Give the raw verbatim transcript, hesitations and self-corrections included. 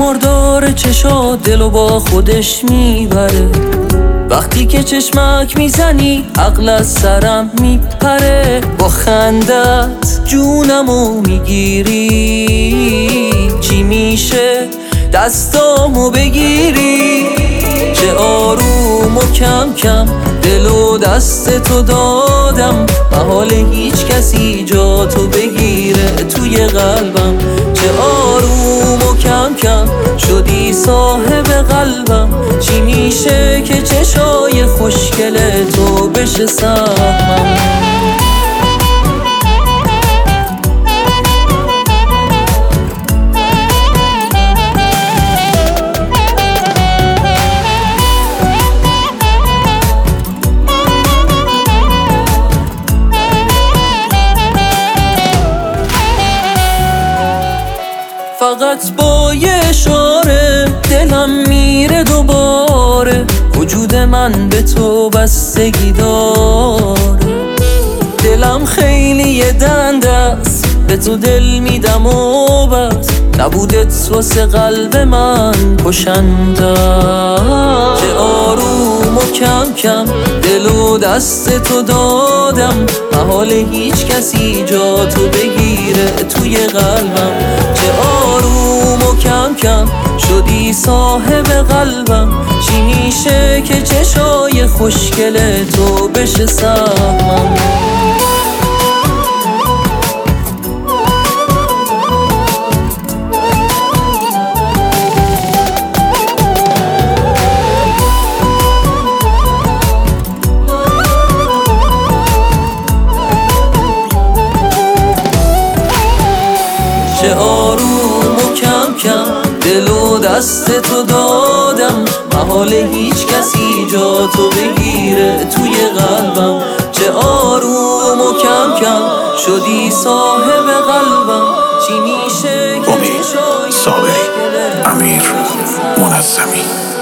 مردار چشا دلو با خودش میبره. وقتی که چشمک میزنی عقل از سرم میپره. با خندت جونمو میگیری، چی میشه دستامو بگیری؟ چه آروم و کم کم دلو دست تو دادم، محال هیچ کسی جا تو بگیره توی قلبم. چه آروم و کم کم شدی صاحب قلبم. چی میشه که چشای خوشگل تو بشه سهمم؟ فقط با یه اشاره دلم میره دوباره. وجود من به تو بستگی داره. دلم خیلی دنده است، به تو دل میدم و بس. نبودت واسه قلب من کشنده. چه آروم و کم کم دل و دست تو دادم، محال هیچ کسی جا تو بگیره توی قلبم. چه آروم و کم کم شدی صاحب قلبم. چی میشه که چشای خوشگل تو بشه سهمم؟ چه آروم و کم کم دل و دست تو دادم، محال هیچ کسی جا تو بگیره توی قلبم. چه آروم و کم کم شدی صاحب قلبم. چی میشه که امید صابری، امیر منظمی.